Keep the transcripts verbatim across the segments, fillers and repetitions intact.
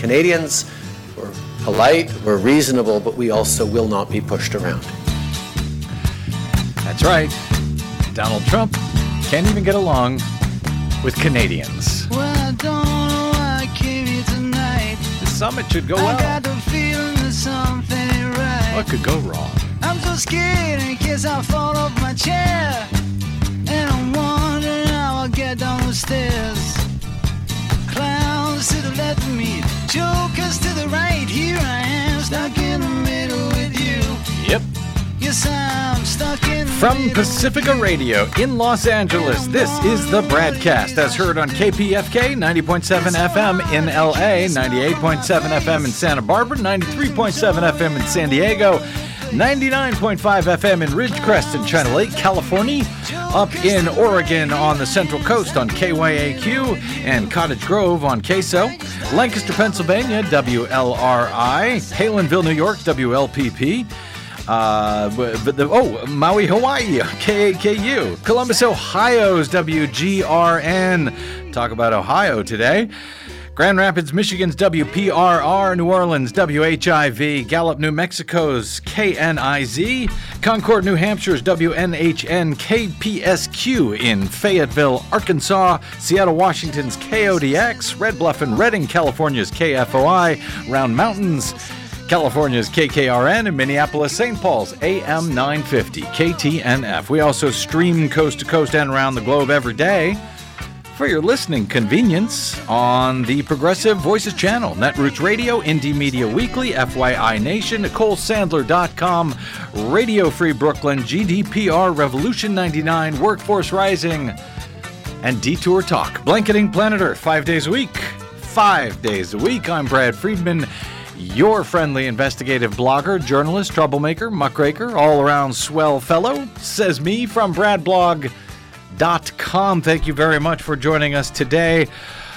Canadians. We're polite, we're reasonable, but we also will not be pushed around. That's right. Donald Trump can't even get along with Canadians. Well, I don't know why I came here tonight. The summit should go well. I got the feeling that something ain't right. What could go wrong? I'm so scared in case I fall off my chair. And I'm wondering how I'll get down the stairs. Clowns to the left of me, jokers to the right. Here I am, stuck in the middle with you. Yep. Yes, I'm stuck in the From middle Pacifica Radio in Los Angeles, this is the Bradcast, as heard on K P F K ninety point seven F M in L A, ninety-eight point seven F M in Santa Barbara, ninety-three point seven F M in San Diego, ninety-nine point five F M in Ridgecrest in China Lake, California, up in Oregon on the Central Coast on K Y A Q, and Cottage Grove on K S O, Lancaster, Pennsylvania, W L R I, Halenville, New York, W L P P, uh, but the, oh, Maui, Hawaii, K A K U, Columbus, Ohio's W G R N. Talk about Ohio today. Grand Rapids, Michigan's W P R R, New Orleans, W H I V, Gallup, New Mexico's K N I Z, Concord, New Hampshire's W N H N K P S Q in Fayetteville, Arkansas, Seattle, Washington's K O D X, Red Bluff and Redding, California's K F O I, Round Mountains, California's K K R N, and Minneapolis, Saint Paul's A M nine fifty, K T N F. We also stream coast to coast and around the globe every day for your listening convenience on the Progressive Voices channel, Netroots Radio, Indie Media Weekly, F Y I Nation, Nicole Sandler dot com, Radio Free Brooklyn, G D P R, Revolution ninety-nine, Workforce Rising, and Detour Talk. Blanketing Planet Earth five days a week. Five days a week. I'm Brad Friedman, your friendly investigative blogger, journalist, troublemaker, muckraker, all-around swell fellow, says me from Brad Blog dot com. Thank you very much for joining us today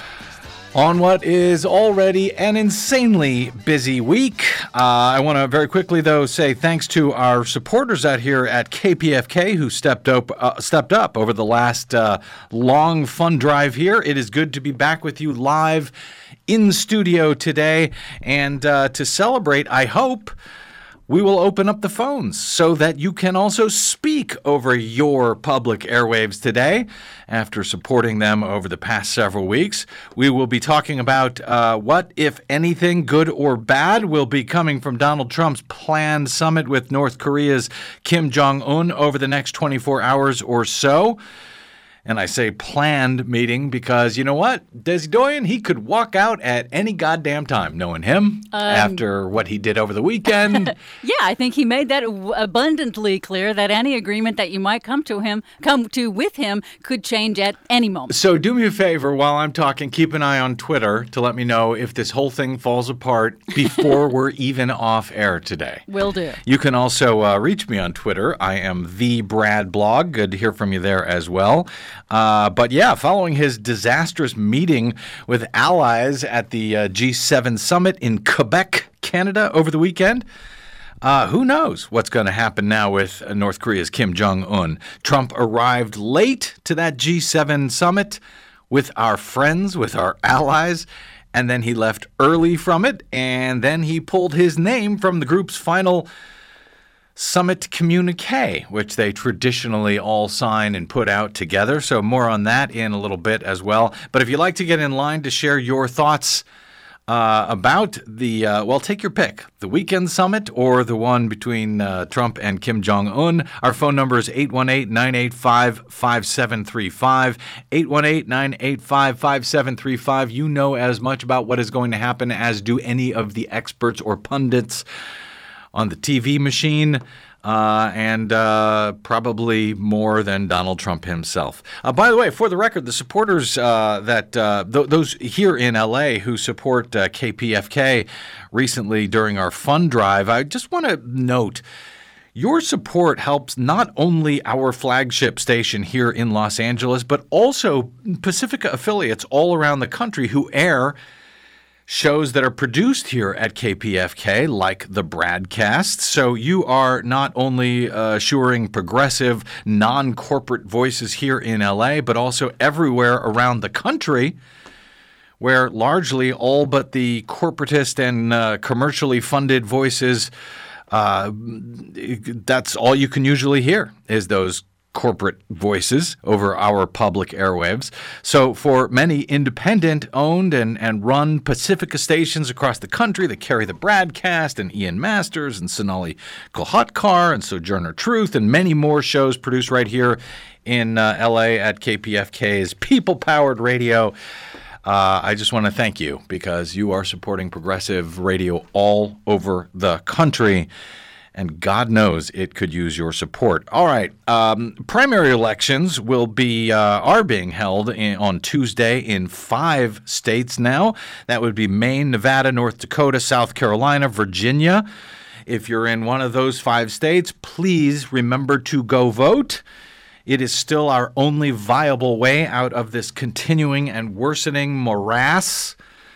on what is already an insanely busy week. Uh, I want to very quickly, though, say thanks to our supporters out here at K P F K who stepped up, uh, stepped up over the last uh, long fun drive here. It is good to be back with you live in studio today, and uh, to celebrate, I hope we will open up the phones so that you can also speak over your public airwaves today. After supporting them over the past several weeks, we will be talking about uh, what, if anything, good or bad, will be coming from Donald Trump's planned summit with North Korea's Kim Jong-un over the next twenty-four hours or so. And I say planned meeting because, you know what, Desi Doyen, he could walk out at any goddamn time, knowing him, um, after what he did over the weekend. Yeah, I think he made that abundantly clear that any agreement that you might come to him, come to with him could change at any moment. So do me a favor while I'm talking, keep an eye on Twitter to let me know if this whole thing falls apart before we're even off air today. Will do. You can also uh, reach me on Twitter. I am the Brad Blog. Good to hear from you there as well. Uh, but yeah, following his disastrous meeting with allies at the uh, G seven summit in Quebec, Canada over the weekend, uh, who knows what's going to happen now with uh, North Korea's Kim Jong-un. Trump arrived late to that G seven summit with our friends, with our allies, and then he left early from it, and then he pulled his name from the group's final summit communique, which they traditionally all sign and put out together. So more on that in a little bit as well. But if you'd like to get in line to share your thoughts uh, about the, uh, well, take your pick, the weekend summit or the one between uh, Trump and Kim Jong-un. Our phone number is eight one eight, nine eight five, five seven three five, eight one eight, nine eight five, five seven three five. You know as much about what is going to happen as do any of the experts or pundits on the T V machine, uh, and uh, probably more than Donald Trump himself. Uh, by the way, for the record, the supporters uh, that uh, th- those here in L A who support uh, K P F K recently during our fund drive, I just want to note your support helps not only our flagship station here in Los Angeles, but also Pacifica affiliates all around the country who air shows that are produced here at K P F K, like the Bradcast. So you are not only uh, assuring progressive, non-corporate voices here in L A, but also everywhere around the country where largely all but the corporatist and uh, commercially funded voices, uh, that's all you can usually hear is those corporate voices over our public airwaves. So for many independent-owned and, and run Pacifica stations across the country that carry the BradCast and Ian Masters and Sonali Kolhatkar and Sojourner Truth and many more shows produced right here in uh, L A at K P F K's people-powered radio, uh, I just want to thank you because you are supporting progressive radio all over the country. And God knows it could use your support. All right, um, primary elections will be uh, are being held in, on Tuesday in five states now. That would be Maine, Nevada, North Dakota, South Carolina, Virginia. If you're in one of those five states, please remember to go vote. It is still our only viable way out of this continuing and worsening morass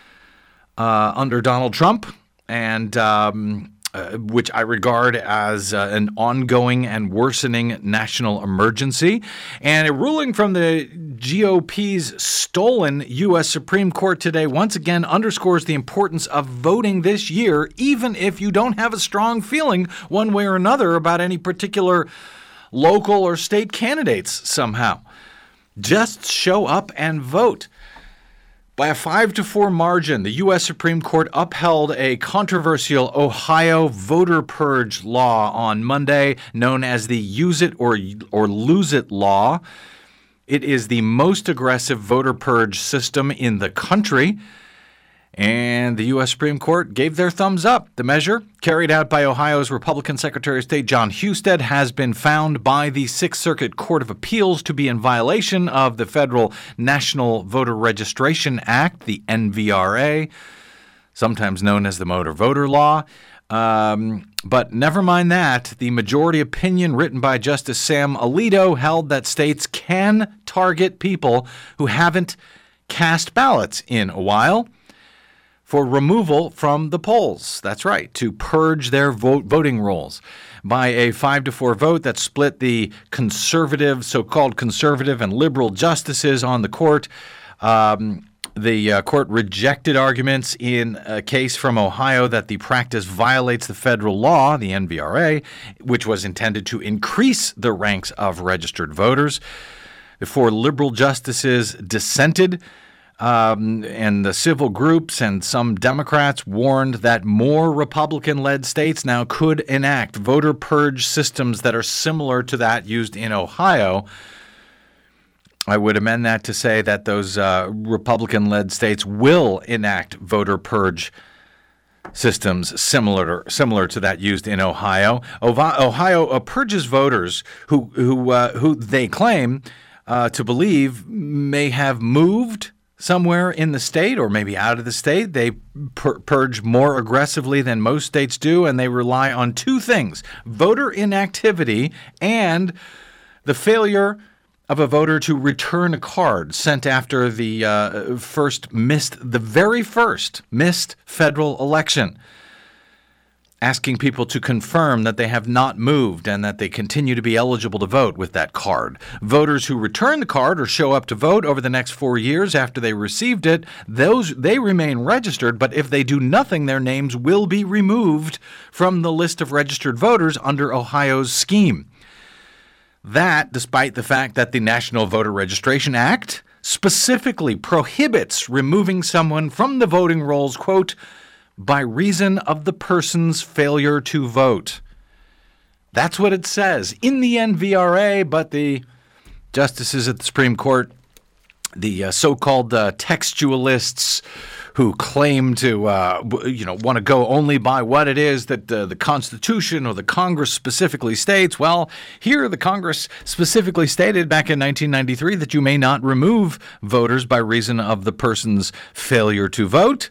uh, under Donald Trump, and um, Uh, which I regard as uh, an ongoing and worsening national emergency. And a ruling from the G O P's stolen U S Supreme Court today once again underscores the importance of voting this year, even if you don't have a strong feeling one way or another about any particular local or state candidates somehow. Just show up and vote. By a five to four margin, the U S Supreme Court upheld a controversial Ohio voter purge law on Monday, known as the Use It or, or Lose It law. It is the most aggressive voter purge system in the country, and the U S Supreme Court gave their thumbs up. The measure, carried out by Ohio's Republican Secretary of State John Husted, has been found by the Sixth Circuit Court of Appeals to be in violation of the Federal National Voter Registration Act, the N V R A, sometimes known as the Motor Voter Law. Um, but never mind that. The majority opinion written by Justice Sam Alito held that states can target people who haven't cast ballots in a while for removal from the polls. That's right, to purge their vote voting rolls. By a five to four vote that split the conservative, so-called conservative and liberal justices on the court, um, the uh, court rejected arguments in a case from Ohio that the practice violates the federal law, the N V R A, which was intended to increase the ranks of registered voters. The four liberal justices dissented. Um, and the civil groups and some Democrats warned that more Republican-led states now could enact voter purge systems that are similar to that used in Ohio. I would amend that to say that those uh, Republican-led states will enact voter purge systems similar similar to that used in Ohio. Ohio uh, purges voters who who uh, who they claim uh, to believe may have moved somewhere in the state or maybe out of the state. They pur- purge more aggressively than most states do, and they rely on two things: voter inactivity and the failure of a voter to return a card sent after the uh, first missed, the very first missed federal election, asking people to confirm that they have not moved and that they continue to be eligible to vote with that card. Voters who return the card or show up to vote over the next four years after they received it, those they remain registered, but if they do nothing, their names will be removed from the list of registered voters under Ohio's scheme. That, despite the fact that the National Voter Registration Act specifically prohibits removing someone from the voting rolls, quote, by reason of the person's failure to vote. That's what it says in the N V R A, but the justices at the Supreme Court, the uh, so-called uh, textualists who claim to, uh, you know, want to go only by what it is that uh, the Constitution or the Congress specifically states. Well, here the Congress specifically stated back in nineteen ninety-three that you may not remove voters by reason of the person's failure to vote.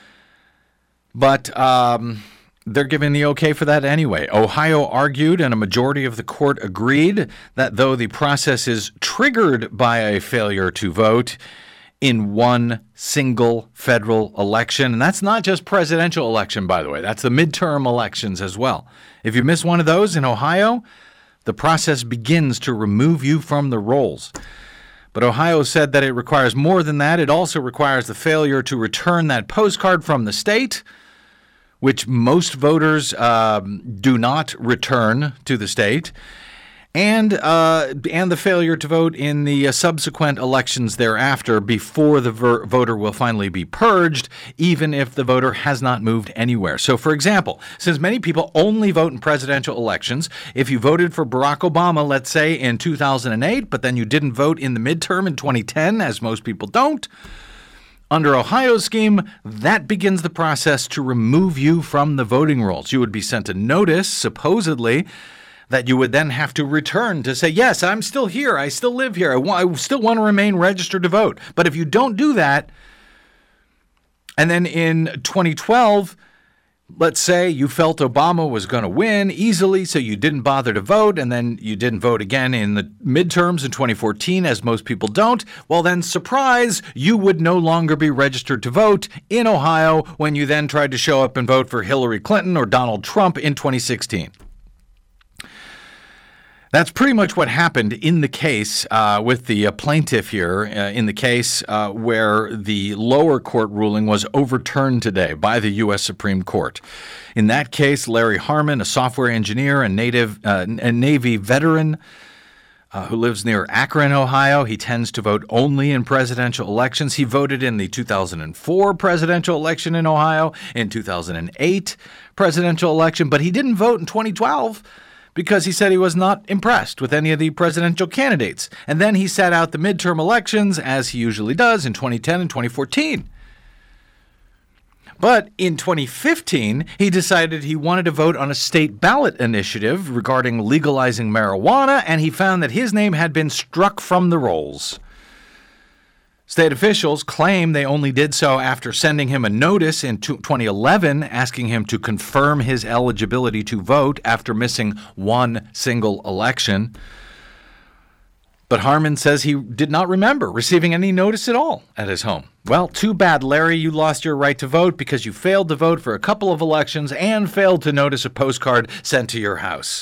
But um, they're giving the okay for that anyway. Ohio argued, and a majority of the court agreed, that though the process is triggered by a failure to vote in one single federal election, and that's not just presidential election, by the way, that's the midterm elections as well. If you miss one of those in Ohio, the process begins to remove you from the rolls. But Ohio said that it requires more than that. It also requires the failure to return that postcard from the state, which most voters um, do not return to the state, and uh, and the failure to vote in the uh, subsequent elections thereafter before the ver- voter will finally be purged, even if the voter has not moved anywhere. So, for example, since many people only vote in presidential elections, if you voted for Barack Obama, let's say, in two thousand eight, but then you didn't vote in the midterm in twenty ten, as most people don't, under Ohio's scheme, that begins the process to remove you from the voting rolls. You would be sent a notice, supposedly, that you would then have to return to say, yes, I'm still here. I still live here. I, w- I still want to remain registered to vote. But if you don't do that, and then in twenty twelve, let's say you felt Obama was going to win easily, so you didn't bother to vote, and then you didn't vote again in the midterms in twenty fourteen, as most people don't, well then, surprise, you would no longer be registered to vote in Ohio when you then tried to show up and vote for Hillary Clinton or Donald Trump in twenty sixteen. That's pretty much what happened in the case uh, with the uh, plaintiff here, uh, in the case uh, where the lower court ruling was overturned today by the U S Supreme Court. In that case, Larry Harmon, a software engineer and native uh, a Navy veteran uh, who lives near Akron, Ohio, he tends to vote only in presidential elections. He voted in the two thousand four presidential election in Ohio, in two thousand eight presidential election, but he didn't vote in twenty twelve. Because he said he was not impressed with any of the presidential candidates. And then he sat out the midterm elections, as he usually does, in twenty ten and twenty fourteen. But in twenty fifteen, he decided he wanted to vote on a state ballot initiative regarding legalizing marijuana, and he found that his name had been struck from the rolls. State officials claim they only did so after sending him a notice in twenty eleven asking him to confirm his eligibility to vote after missing one single election. But Harmon says he did not remember receiving any notice at all at his home. Well, too bad, Larry. You lost your right to vote because you failed to vote for a couple of elections and failed to notice a postcard sent to your house.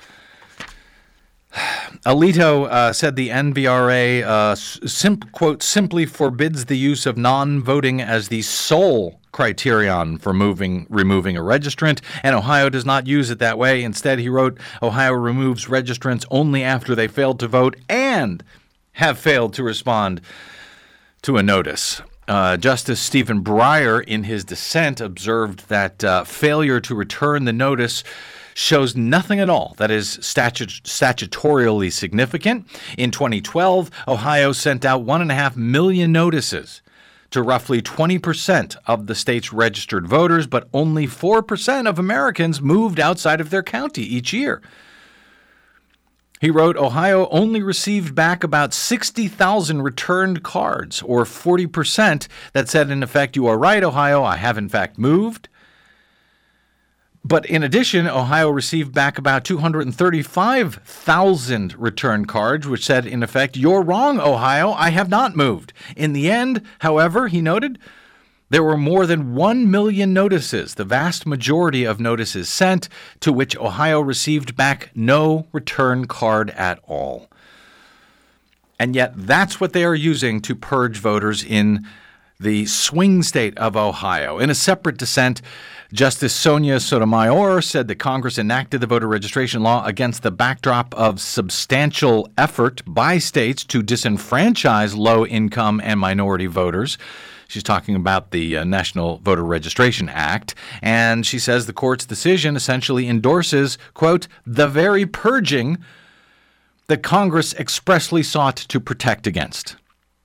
Alito uh, said the N V R A, uh, sim- quote, simply forbids the use of non-voting as the sole criterion for moving, removing a registrant, and Ohio does not use it that way. Instead, he wrote, Ohio removes registrants only after they failed to vote and have failed to respond to a notice. Uh, Justice Stephen Breyer, in his dissent, observed that uh, failure to return the notice shows nothing at all that is statut- statutorily significant. In twenty twelve, Ohio sent out one point five million notices to roughly twenty percent of the state's registered voters, but only four percent of Americans moved outside of their county each year. He wrote, Ohio only received back about sixty thousand returned cards, or forty percent, that said, in effect, you are right, Ohio, I have in fact moved. But in addition, Ohio received back about two hundred thirty-five thousand return cards, which said, in effect, you're wrong, Ohio, I have not moved. In the end, however, he noted, there were more than one million notices, the vast majority of notices sent, to which Ohio received back no return card at all. And yet that's what they are using to purge voters in the swing state of Ohio. In a separate dissent, Justice Sonia Sotomayor said that Congress enacted the voter registration law against the backdrop of substantial effort by states to disenfranchise low-income and minority voters. She's talking about the uh, National Voter Registration Act, and she says the court's decision essentially endorses, quote, the very purging that Congress expressly sought to protect against.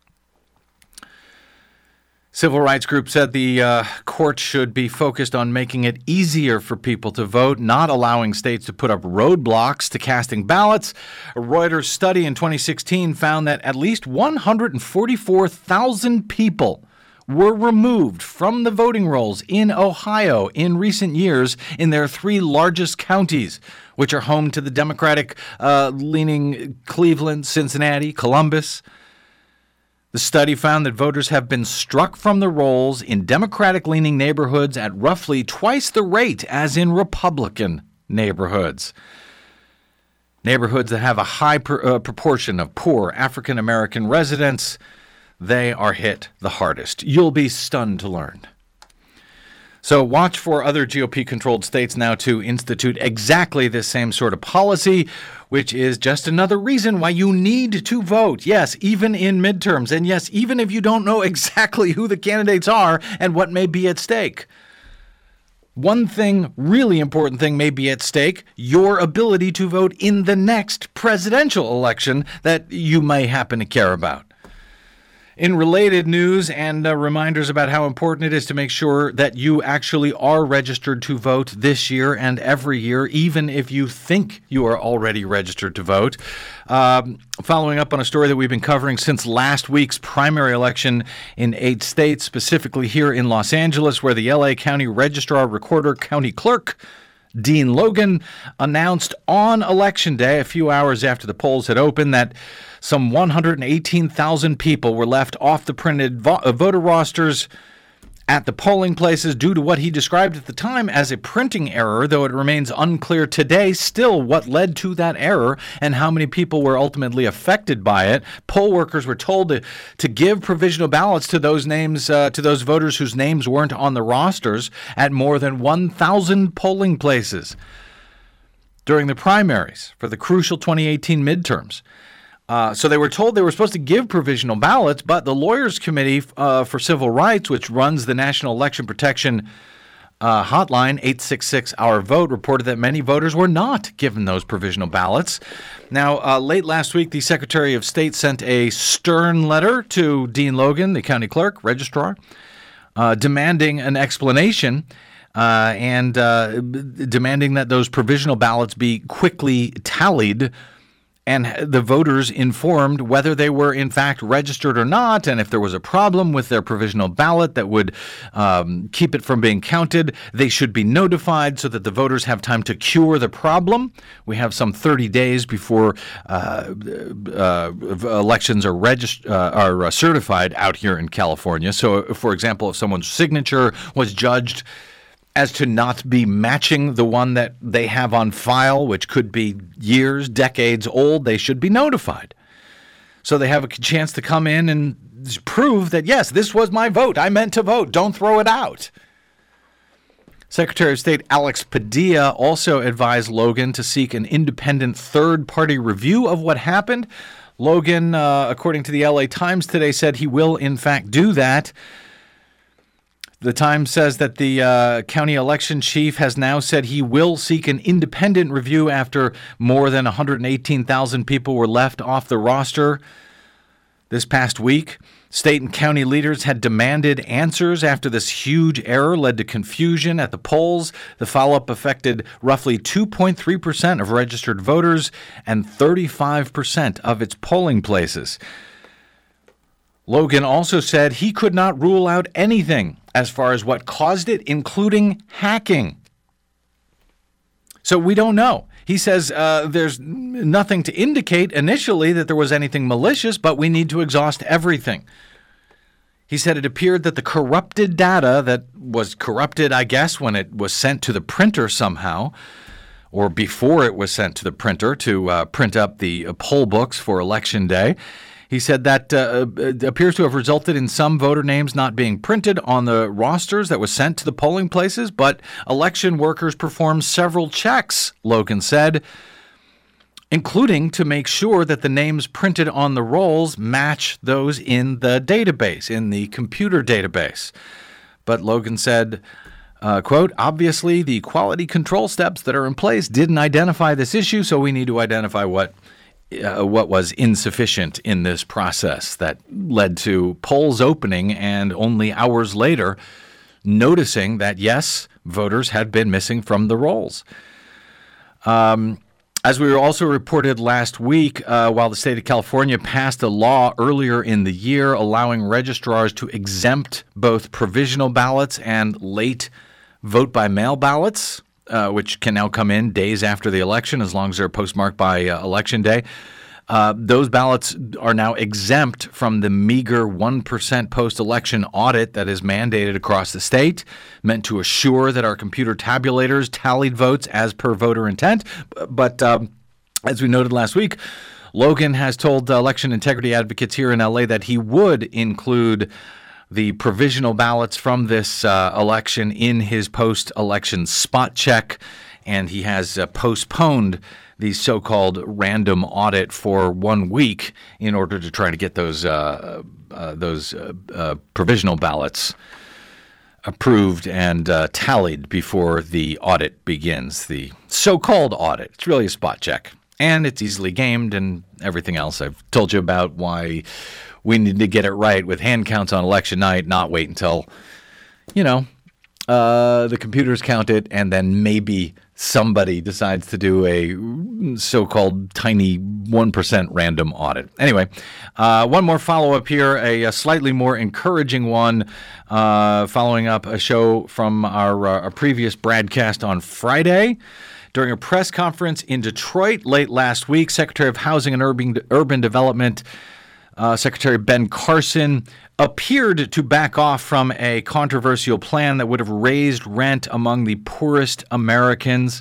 Civil rights group said the uh, court should be focused on making it easier for people to vote, not allowing states to put up roadblocks to casting ballots. A Reuters study in twenty sixteen found that at least one hundred forty-four thousand people were removed from the voting rolls in Ohio in recent years in their three largest counties, which are home to the Democratic-leaning uh, Cleveland, Cincinnati, Columbus. The study found that voters have been struck from the rolls in Democratic-leaning neighborhoods at roughly twice the rate as in Republican neighborhoods. Neighborhoods that have a high pr- uh, proportion of poor African American residents, they are hit the hardest. You'll be stunned to learn. So watch for other G O P-controlled states now to institute exactly this same sort of policy, which is just another reason why you need to vote. Yes, even in midterms. And yes, even if you don't know exactly who the candidates are and what may be at stake. One thing, really important thing may be at stake, your ability to vote in the next presidential election that you may happen to care about. In related news and uh, reminders about how important it is to make sure that you actually are registered to vote this year and every year, even if you think you are already registered to vote. Um, following up on a story that we've been covering since last week's primary election in eight states, specifically here in Los Angeles, where the L A County Registrar, Recorder, County Clerk, Dean Logan, announced on Election Day, a few hours after the polls had opened, that some one hundred eighteen thousand people were left off the printed vo- uh, voter rosters at the polling places due to what he described at the time as a printing error, though it remains unclear today still what led to that error and how many people were ultimately affected by it. Poll workers were told to, to give provisional ballots to those names, uh, to those voters whose names weren't on the rosters at more than one thousand polling places during the primaries for the crucial twenty eighteen midterms. Uh, so they were told they were supposed to give provisional ballots, but the Lawyers Committee uh, for Civil Rights, which runs the National Election Protection uh, hotline, eight six six our vote, reported that many voters were not given those provisional ballots. Now, uh, late last week, the Secretary of State sent a stern letter to Dean Logan, the county clerk, registrar, uh, demanding an explanation uh, and uh, demanding that those provisional ballots be quickly tallied and the voters informed whether they were in fact registered or not, and if there was a problem with their provisional ballot that would um, keep it from being counted, they should be notified so that the voters have time to cure the problem. We have some thirty days before uh, uh, elections are, regist- uh, are uh, certified out here in California. So, for example, if someone's signature was judged as to not be matching the one that they have on file, which could be years, decades old, they should be notified. So they have a chance to come in and prove that, yes, this was my vote. I meant to vote. Don't throw it out. Secretary of State Alex Padilla also advised Logan to seek an independent third-party review of what happened. Logan, uh, according to the L A Times today, said he will, in fact, do that. The Times says that the uh, county election chief has now said he will seek an independent review after more than one hundred eighteen thousand people were left off the roster this past week. State and county leaders had demanded answers after this huge error led to confusion at the polls. The follow-up affected roughly two point three percent of registered voters and thirty-five percent of its polling places. Logan also said he could not rule out anything as far as what caused it, including hacking. So we don't know. He says uh, there's nothing to indicate initially that there was anything malicious, but we need to exhaust everything. He said it appeared that the corrupted data that was corrupted, I guess, when it was sent to the printer somehow, or before it was sent to the printer to uh, print up the uh, poll books for Election Day. He said that uh, appears to have resulted in some voter names not being printed on the rosters that was sent to the polling places, but election workers performed several checks, Logan said, including to make sure that the names printed on the rolls match those in the database, in the computer database. But Logan said, uh, quote, obviously the quality control steps that are in place didn't identify this issue, so we need to identify what Uh, what was insufficient in this process that led to polls opening and only hours later noticing that, yes, voters had been missing from the rolls. Um, as we were also reported last week, uh, while the state of California passed a law earlier in the year allowing registrars to exempt both provisional ballots and late vote-by-mail ballots, Uh, which can now come in days after the election as long as they're postmarked by uh, Election Day. Uh, those ballots are now exempt from the meager one percent post-election audit that is mandated across the state, meant to assure that our computer tabulators tallied votes as per voter intent. But um, As we noted last week, Logan has told election integrity advocates here in L A that he would include the provisional ballots from this uh, election in his post-election spot check, and he has uh, postponed the so-called random audit for one week in order to try to get those uh, uh, those uh, uh, provisional ballots approved and uh, tallied before the audit begins, the so-called audit. It's really a spot check, and it's easily gamed and everything else. I've told you about why we need to get it right with hand counts on election night, not wait until, you know, uh, the computers count it, and then maybe somebody decides to do a so-called tiny one percent random audit. Anyway, uh, one more follow-up here, a, a slightly more encouraging one, uh, following up a show from our, uh, our previous broadcast on Friday. During a press conference in Detroit late last week, Secretary of Housing and Urban, Urban Development Uh, Secretary Ben Carson appeared to back off from a controversial plan that would have raised rent among the poorest Americans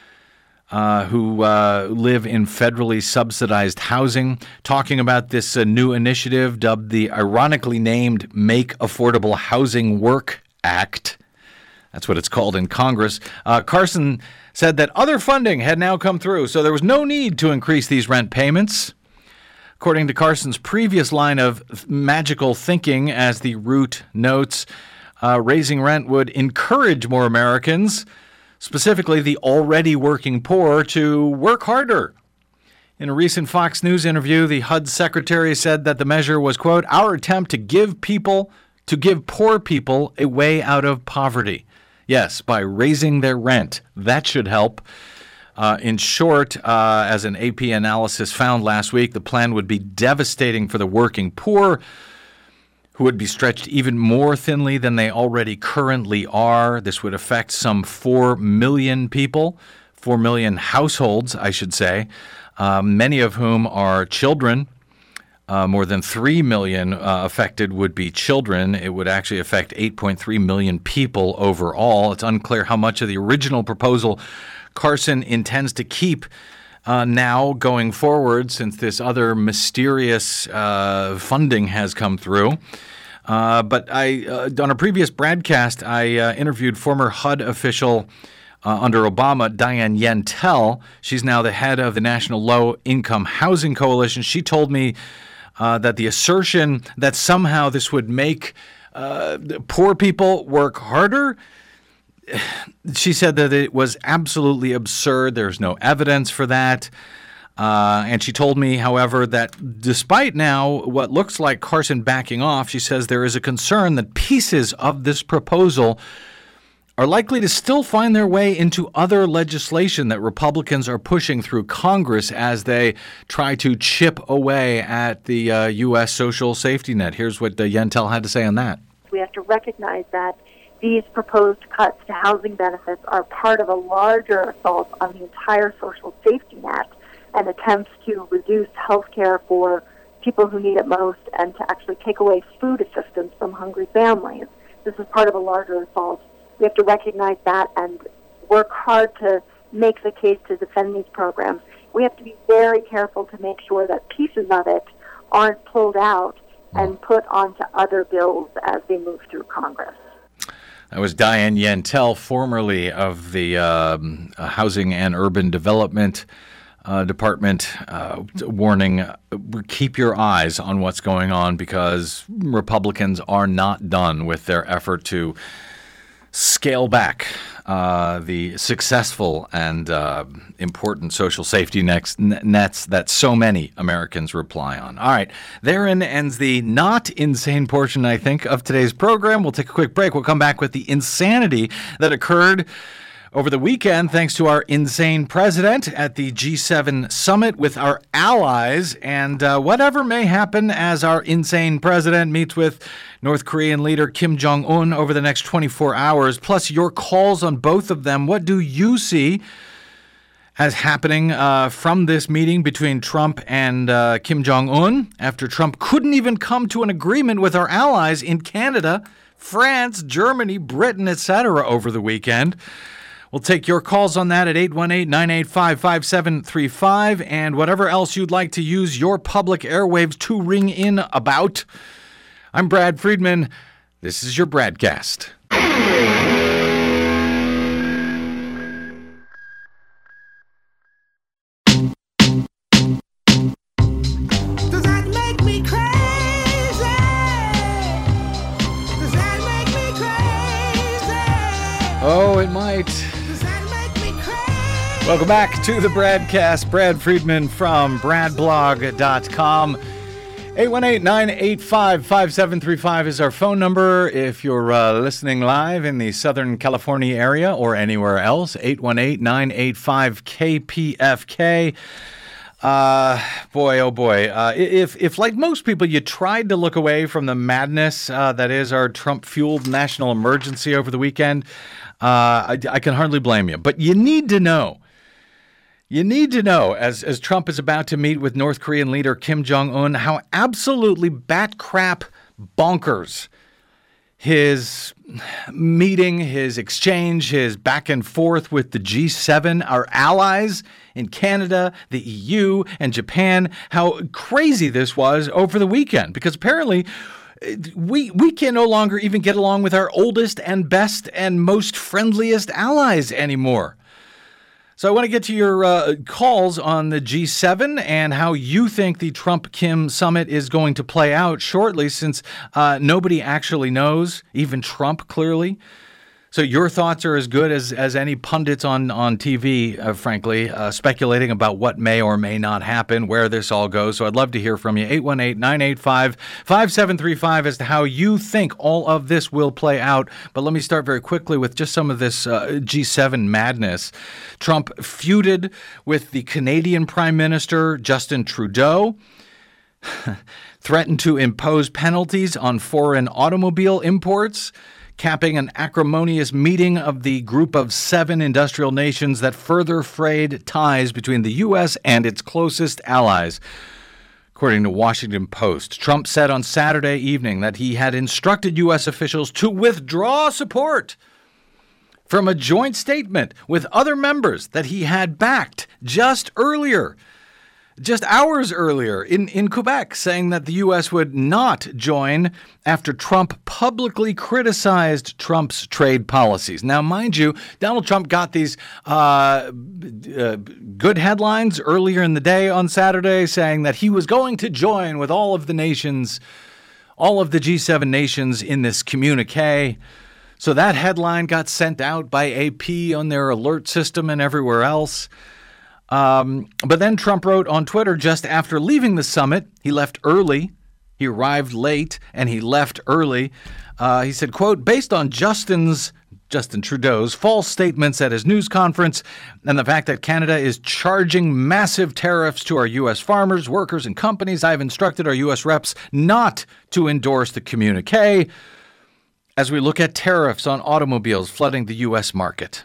uh, who uh, live in federally subsidized housing, talking about this uh, new initiative dubbed the ironically named Make Affordable Housing Work Act. That's what it's called in Congress. Uh, Carson said that other funding had now come through, so there was no need to increase these rent payments. According to Carson's previous line of magical thinking, as the Root notes, uh, raising rent would encourage more Americans, specifically the already working poor, to work harder. In a recent Fox News interview, the H U D secretary said that the measure was, quote, our attempt to give people, to give poor people a way out of poverty. Yes, by raising their rent. That should help. Uh, in short, uh, as an A P analysis found last week, the plan would be devastating for the working poor, who would be stretched even more thinly than they already currently are. This would affect some four million people, four million households, I should say, uh, many of whom are children. Uh, more than three million uh, affected would be children. It would actually affect eight point three million people overall. It's unclear how much of the original proposal Carson intends to keep uh, now going forward, since this other mysterious uh, funding has come through. Uh, but I, uh, on a previous broadcast, I uh, interviewed former H U D official uh, under Obama, Diane Yentel. She's now the head of the National Low Income Housing Coalition. She told me uh, that the assertion that somehow this would make uh, poor people work harder, she said that it was absolutely absurd. There's no evidence for that. Uh, and she told me, however, that despite now what looks like Carson backing off, she says there is a concern that pieces of this proposal are likely to still find their way into other legislation that Republicans are pushing through Congress as they try to chip away at the uh, U S social safety net. Here's what uh, Yentel had to say on that. We have to recognize that these proposed cuts to housing benefits are part of a larger assault on the entire social safety net and attempts to reduce health care for people who need it most and to actually take away food assistance from hungry families. This is part of a larger assault. We have to recognize that and work hard to make the case to defend these programs. We have to be very careful to make sure that pieces of it aren't pulled out and put onto other bills as they move through Congress. That was Diane Yentel, formerly of the um, Housing and Urban Development uh, Department, uh, warning, uh, keep your eyes on what's going on, because Republicans are not done with their effort to scale back uh, the successful and uh, important social safety nets, nets that so many Americans rely on. All right, therein ends the not insane portion, I think, of today's program. We'll take a quick break. We'll come back with the insanity that occurred over the weekend, thanks to our insane president at the G seven summit with our allies, and uh, whatever may happen as our insane president meets with North Korean leader Kim Jong-un over the next twenty-four hours, plus your calls on both of them. What do you see as happening uh, from this meeting between Trump and uh, Kim Jong-un, after Trump couldn't even come to an agreement with our allies in Canada, France, Germany, Britain, et cetera over the weekend? We'll take your calls on that at eight one eight, nine eight five, five seven three five and whatever else you'd like to use your public airwaves to ring in about. I'm Brad Friedman. This is your Bradcast. Oh, it might. Welcome back to the Bradcast. Brad Friedman from brad blog dot com. eight one eight, nine eight five, five seven three five is our phone number. If you're uh, listening live in the Southern California area or anywhere else, eight one eight, nine eight five, K P F K. Uh, boy, oh boy. Uh, if, if like most people, you tried to look away from the madness uh, that is our Trump-fueled national emergency over the weekend, uh, I, I can hardly blame you. But you need to know, you need to know, as, as Trump is about to meet with North Korean leader Kim Jong-un, how absolutely bat crap bonkers his meeting, his exchange, his back and forth with the G seven, our allies in Canada, the E U, and Japan, how crazy this was over the weekend. Because apparently we we can no longer even get along with our oldest and best and most friendliest allies anymore. So I want to get to your uh, calls on the G seven and how you think the Trump-Kim summit is going to play out shortly, since uh, nobody actually knows, even Trump clearly. So your thoughts are as good as, as any pundits on, on T V, uh, frankly, uh, speculating about what may or may not happen, where this all goes. So I'd love to hear from you. eight one eight, nine eight five, five seven three five as to how you think all of this will play out. But let me start very quickly with just some of this uh, G seven madness. Trump feuded with the Canadian Prime Minister, Justin Trudeau, threatened to impose penalties on foreign automobile imports, capping an acrimonious meeting of the group of seven industrial nations that further frayed ties between the U S and its closest allies. According to Washington Post, Trump said on Saturday evening that he had instructed U S officials to withdraw support from a joint statement with other members that he had backed just earlier, just hours earlier in, in Quebec, saying that the U S would not join after Trump publicly criticized Trump's trade policies. Now, mind you, Donald Trump got these uh, uh, good headlines earlier in the day on Saturday saying that he was going to join with all of the nations, all of the G seven nations in this communique. So that headline got sent out by A P on their alert system and everywhere else. Um, but then Trump wrote on Twitter just after leaving the summit, he left early, he arrived late, and he left early. Uh, he said, quote, based on Justin's, Justin Trudeau's false statements at his news conference and the fact that Canada is charging massive tariffs to our U S farmers, workers, and companies, I've instructed our U S reps not to endorse the communique as we look at tariffs on automobiles flooding the U S market.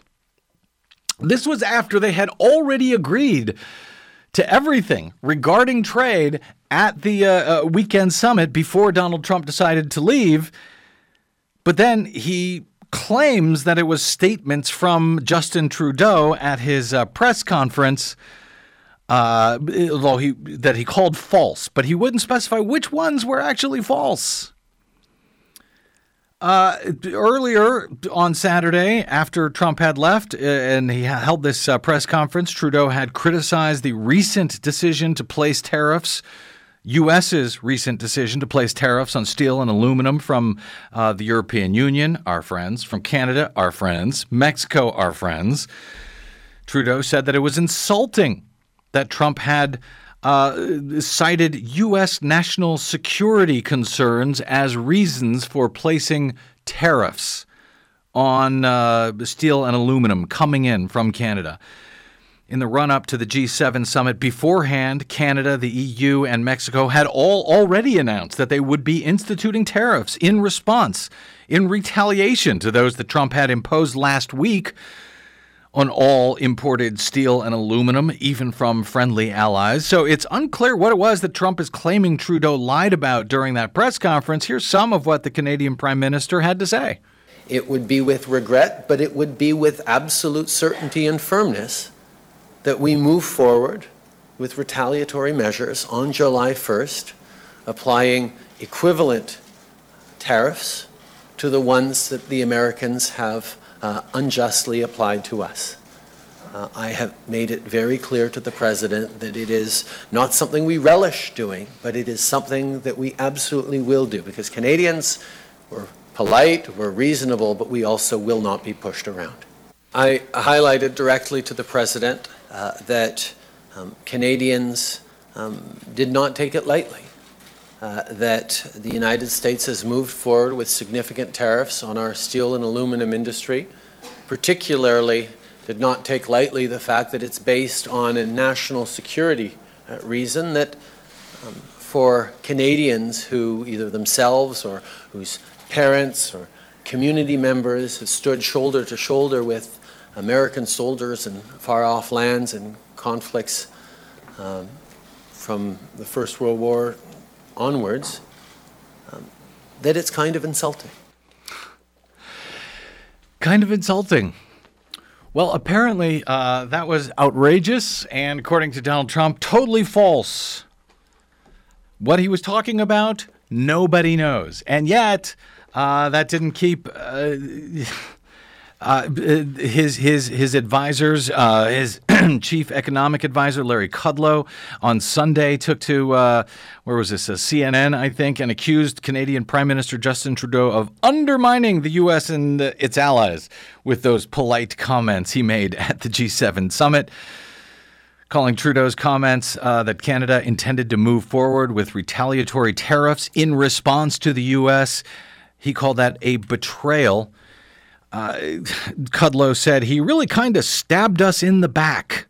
This was after they had already agreed to everything regarding trade at the uh, uh, weekend summit before Donald Trump decided to leave. But then he claims that it was statements from Justin Trudeau at his uh, press conference, uh, although he that he called false, but he wouldn't specify which ones were actually false. Uh, earlier on Saturday, after Trump had left uh, and he held this uh, press conference, Trudeau had criticized the recent decision to place tariffs, U S's recent decision to place tariffs on steel and aluminum from uh, the European Union, our friends, from Canada, our friends, Mexico, our friends. Trudeau said that it was insulting that Trump had Uh, cited U S national security concerns as reasons for placing tariffs on uh, steel and aluminum coming in from Canada. In the run-up to the G seven summit beforehand, Canada, the E U, and Mexico had all already announced that they would be instituting tariffs in response, in retaliation to those that Trump had imposed last week on all imported steel and aluminum, even from friendly allies. So it's unclear what it was that Trump is claiming Trudeau lied about during that press conference. Here's some of what the Canadian Prime Minister had to say. it would be with regret, but it would be with absolute certainty and firmness that we move forward with retaliatory measures on July first, applying equivalent tariffs to the ones that the Americans have uh, unjustly applied to us. Uh, I have made it very clear to the President that it is not something we relish doing, but it is something that we absolutely will do, because Canadians, we're polite, we're reasonable, but we also will not be pushed around. I highlighted directly to the President uh, that um, Canadians um, did not take it lightly, uh, that the United States has moved forward with significant tariffs on our steel and aluminum industry, particularly did not take lightly the fact that it's based on a national security uh, reason, that um, for Canadians who either themselves or whose parents or community members have stood shoulder to shoulder with American soldiers in far-off lands and conflicts um, from the First World War onwards, um, that it's kind of insulting. Kind of insulting. Well, apparently uh, that was outrageous and, according to Donald Trump, totally false. What he was talking about, nobody knows. And yet, uh, that didn't keep uh, uh, his his his advisors, uh, his chief economic advisor, Larry Kudlow, on Sunday took to, uh, where was this, uh, C N N, I think, and accused Canadian Prime Minister Justin Trudeau of undermining the U S and uh, its allies with those polite comments he made at the G seven summit, calling Trudeau's comments uh, that Canada intended to move forward with retaliatory tariffs in response to the U S. He called that a betrayal. Uh, Kudlow said he really kind of stabbed us in the back.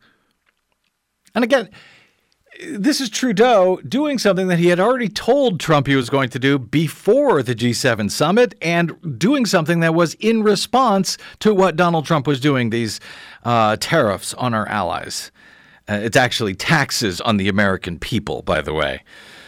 And again, this is Trudeau doing something that he had already told Trump he was going to do before the G seven summit, and doing something that was in response to what Donald Trump was doing, these uh, tariffs on our allies. Uh, it's actually taxes on the American people, by the way,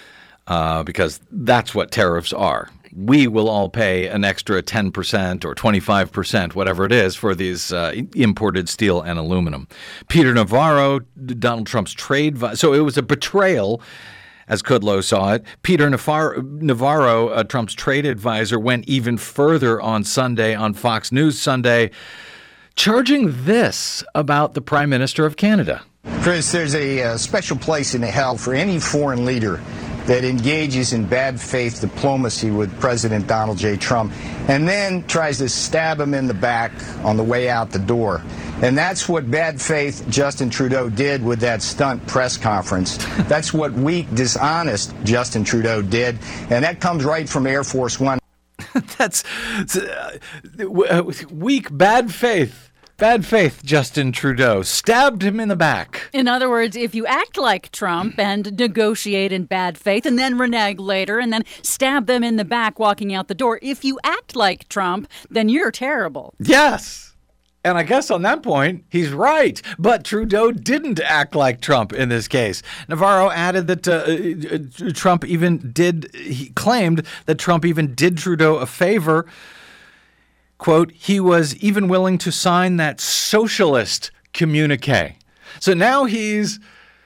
uh, because that's what tariffs are. We will all pay an extra ten percent or twenty-five percent, whatever it is, for these uh, imported steel and aluminum. Peter Navarro, Donald Trump's trade – so it was a betrayal, as Kudlow saw it. Peter Navarro, Navarro uh, Trump's trade advisor, went even further on Sunday on Fox News Sunday, charging this about the Prime Minister of Canada. Chris, there's a uh, special place in hell for any foreign leader that engages in bad faith diplomacy with President Donald J. Trump and then tries to stab him in the back on the way out the door. And that's what bad faith Justin Trudeau did with that stunt press conference. That's what weak, dishonest Justin Trudeau did. And that comes right from Air Force One. That's uh, weak, bad faith. Bad faith, Justin Trudeau. Stabbed him in the back. In other words, if you act like Trump and negotiate in bad faith and then renege later and then stab them in the back walking out the door, if you act like Trump, then you're terrible. Yes. And I guess on that point, he's right. But Trudeau didn't act like Trump in this case. Navarro added that uh, Trump even did, he claimed that Trump even did Trudeau a favor. Quote, he was even willing to sign that socialist communique. So now he's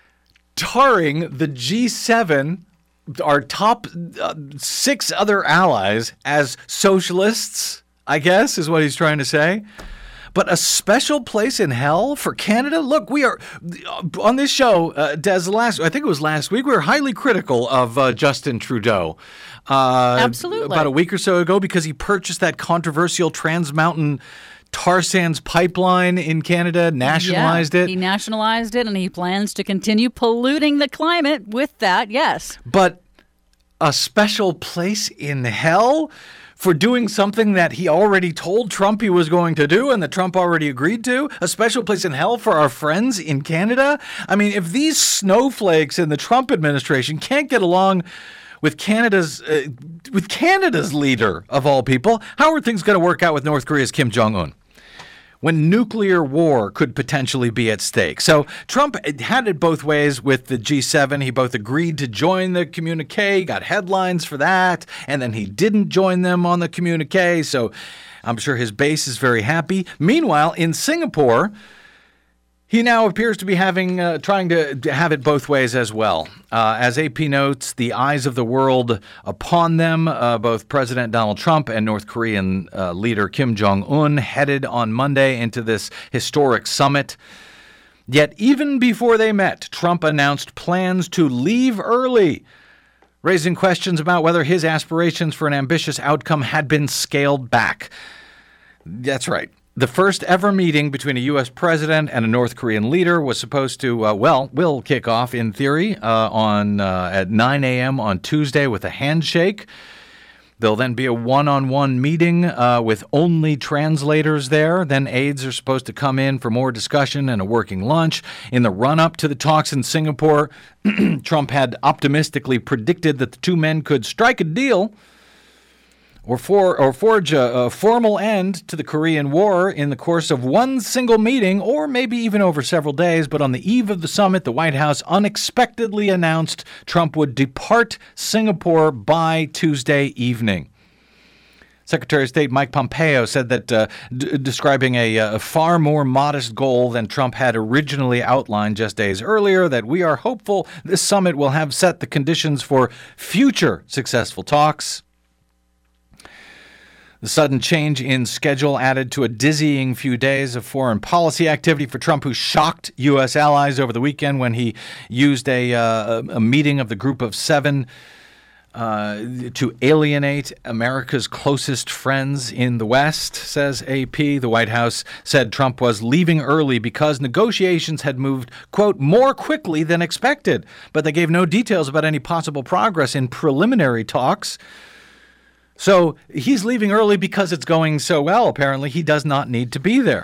tarring the G seven, our top uh, six other allies, as socialists, I guess, is what he's trying to say. But a special place in hell for Canada? Look, we are, on this show, uh, Des, last, I think it was last week, we were highly critical of uh, Justin Trudeau. Uh, Absolutely. About a week or so ago, because he purchased that controversial Trans Mountain tar sands pipeline in Canada, nationalized yeah, it. He nationalized it, and he plans to continue polluting the climate with that, yes. But a special place in hell for doing something that he already told Trump he was going to do and that Trump already agreed to? A special place in hell for our friends in Canada? I mean, if these snowflakes in the Trump administration can't get along with Canada's uh, with Canada's leader, of all people, how are things going to work out with North Korea's Kim Jong-un, when nuclear war could potentially be at stake? So Trump had it both ways with the G seven. He both agreed to join the communique, got headlines for that, and then he didn't join them on the communique. So I'm sure his base is very happy. Meanwhile, in Singapore, he now appears to be having uh, trying to have it both ways as well. Uh, as A P notes, the eyes of the world upon them, uh, both President Donald Trump and North Korean uh, leader Kim Jong-un headed on Monday into this historic summit. Yet even before they met, Trump announced plans to leave early, raising questions about whether his aspirations for an ambitious outcome had been scaled back. That's right. The first ever meeting between a U S president and a North Korean leader was supposed to, uh, well, will kick off in theory uh, on uh, at nine a.m. on Tuesday with a handshake. There'll then be a one-on-one meeting uh, with only translators there. Then aides are supposed to come in for more discussion and a working lunch. In the run-up to the talks in Singapore, Trump had optimistically predicted that the two men could strike a deal or, for, or forge a, a formal end to the Korean War in the course of one single meeting, or maybe even over several days. But on the eve of the summit, the White House unexpectedly announced Trump would depart Singapore by Tuesday evening. Secretary of State Mike Pompeo said that, uh, d- describing a, a far more modest goal than Trump had originally outlined just days earlier, that we are hopeful this summit will have set the conditions for future successful talks. The sudden change in schedule added to a dizzying few days of foreign policy activity for Trump, who shocked U S allies over the weekend when he used a, uh, a meeting of the Group of Seven uh, to alienate America's closest friends in the West, says A P. The White House said Trump was leaving early because negotiations had moved, quote, more quickly than expected. But they gave no details about any possible progress in preliminary talks. So he's leaving early because it's going so well. Apparently, he does not need to be there.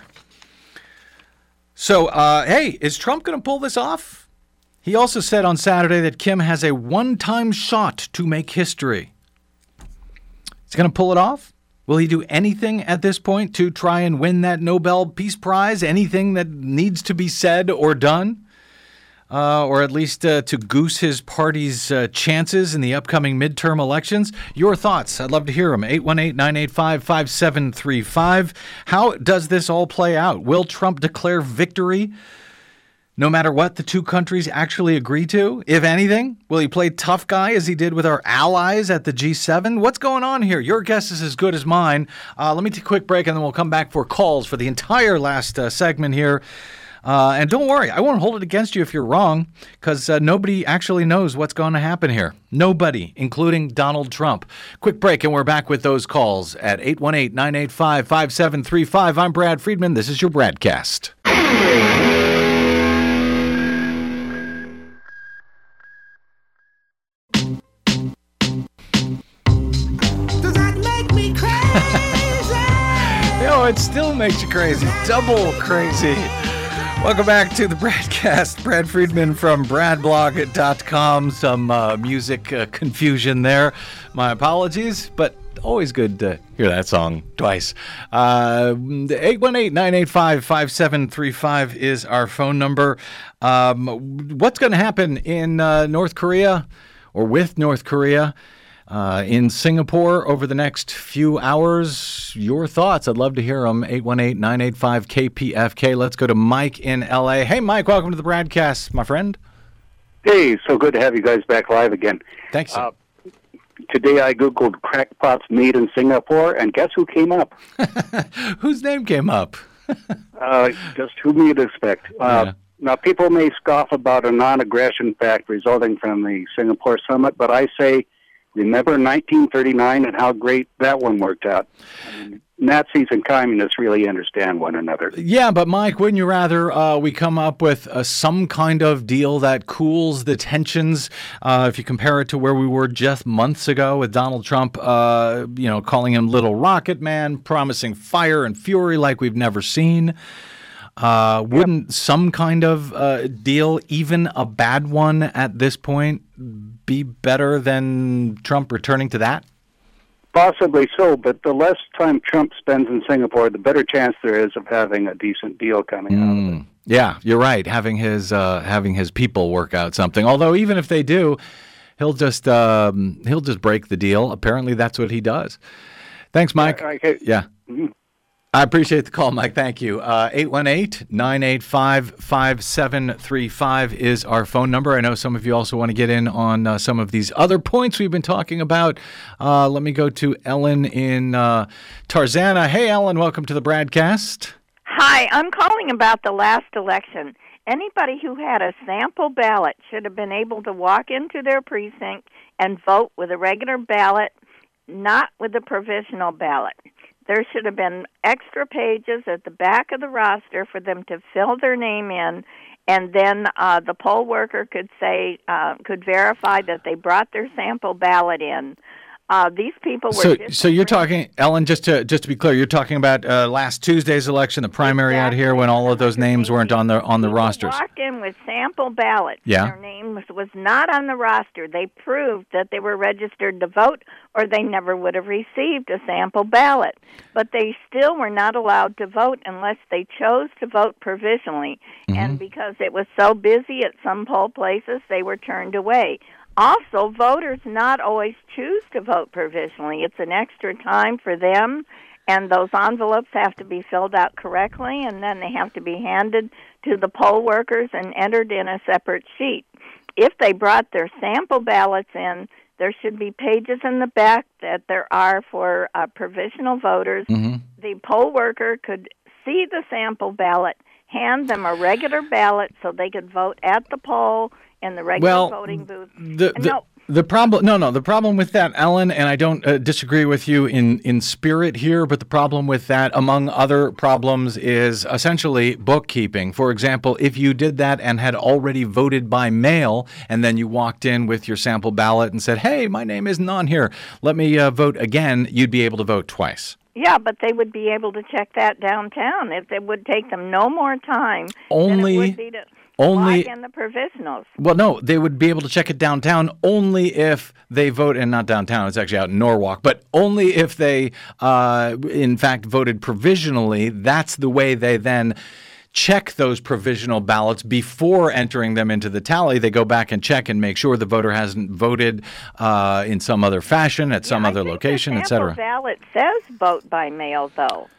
So, uh, hey, is Trump going to pull this off? He also said on Saturday that Kim has a one-time shot to make history. He's going to pull it off? Will he do anything at this point to try and win that Nobel Peace Prize? Anything that needs to be said or done? Uh, or at least uh, to goose his party's uh, chances in the upcoming midterm elections? Your thoughts. I'd love to hear them. eight one eight, nine eight five, five seven three five. How does this all play out? Will Trump declare victory no matter what the two countries actually agree to? If anything, will he play tough guy as he did with our allies at the G seven? What's going on here? Your guess is as good as mine. Uh, let me take a quick break, and then we'll come back for calls for the entire last uh, segment here. Uh, and don't worry, I won't hold it against you if you're wrong, because uh, nobody actually knows what's going to happen here. Nobody, including Donald Trump. Quick break, and we're back with those calls at eight one eight, nine eight five, five seven three five. I'm Brad Friedman. This is your Bradcast. Does that make me crazy? Yo, it still makes you crazy. Double crazy. Welcome back to the Bradcast. Brad Friedman from brad blog dot com. Some uh, music uh, confusion there. My apologies, but always good to hear that song twice. Uh, eight one eight, nine eight five, five seven three five is our phone number. Um, what's going to happen in uh, North Korea or with North Korea? Uh, in Singapore over the next few hours, your thoughts. I'd love to hear them. eight one eight, nine eight five, K P F K. Let's go to Mike in L A. Hey, Mike, welcome to the Bradcast, my friend. Hey, so good to have you guys back live again. Thanks. Uh, today I Googled crackpots made in Singapore, and guess who came up? Whose name came up? uh, just whom you'd expect. Uh, Yeah. Now, people may scoff about a non-aggression pact resulting from the Singapore summit, but I say, remember nineteen thirty-nine and how great that one worked out. I mean, Nazis and communists really understand one another. Yeah, but Mike, wouldn't you rather uh, we come up with uh, some kind of deal that cools the tensions? Uh, if you compare it to where we were just months ago with Donald Trump, uh, you know, calling him Little Rocket Man, promising fire and fury like we've never seen. Uh, wouldn't some kind of uh, deal, even a bad one at this point, be better than Trump returning to that? Possibly so, but the less time Trump spends in Singapore, the better chance there is of having a decent deal coming mm. out of it. Yeah, you're right. Having his uh, having his people work out something. Although even if they do, he'll just um, he'll just break the deal. Apparently, that's what he does. Thanks, Mike. I, I, yeah. Mhm. I appreciate the call, Mike. Thank you. Uh, eight one eight, nine eight five, five seven three five is our phone number. I know some of you also want to get in on uh, some of these other points we've been talking about. Uh, let me go to Ellen in uh, Tarzana. Hey, Ellen, welcome to the Bradcast. Hi, I'm calling about the last election. Anybody who had a sample ballot should have been able to walk into their precinct and vote with a regular ballot, not with a provisional ballot. There should have been extra pages at the back of the roster for them to fill their name in, and then uh, the poll worker could say, uh, could verify that they brought their sample ballot in. Uh, these people were. So, so you're talking, Ellen. Just to just to be clear, you're talking about uh, last Tuesday's election, the primary Exactly. out here, when all of those names weren't on the on the People rosters. Walked in with sample ballots. Yeah. Their name was, was not on the roster. They proved that they were registered to vote, or they never would have received a sample ballot. But they still were not allowed to vote unless they chose to vote provisionally. Mm-hmm. And because it was so busy at some poll places, they were turned away. Also, voters not always choose to vote provisionally. It's an extra time for them, and those envelopes have to be filled out correctly, and then they have to be handed to the poll workers and entered in a separate sheet. If they brought their sample ballots in, there should be pages in the back that there are for uh, provisional voters. Mm-hmm. The poll worker could see the sample ballot, hand them a regular ballot so they could vote at the poll in the regular Well, voting booth. The, the, no. the problem, no, no, the problem with that, Ellen, and I don't uh, disagree with you in, in spirit here, but the problem with that, among other problems, is essentially bookkeeping. For example, if you did that and had already voted by mail, and then you walked in with your sample ballot and said, hey, my name isn't on here, let me uh, vote again, you'd be able to vote twice. Yeah, but they would be able to check that downtown. If it would take them no more time Only, than it would be to only log in the provisionals. Well, no, they would be able to check it downtown only if they vote, and not downtown, it's actually out in Norwalk, but only if they, uh, in fact, voted provisionally. That's the way they then check those provisional ballots before entering them into the tally. They go back and check and make sure the voter hasn't voted uh, in some other fashion at some yeah, other I think location, the et cetera. sample ballot says vote by mail, though.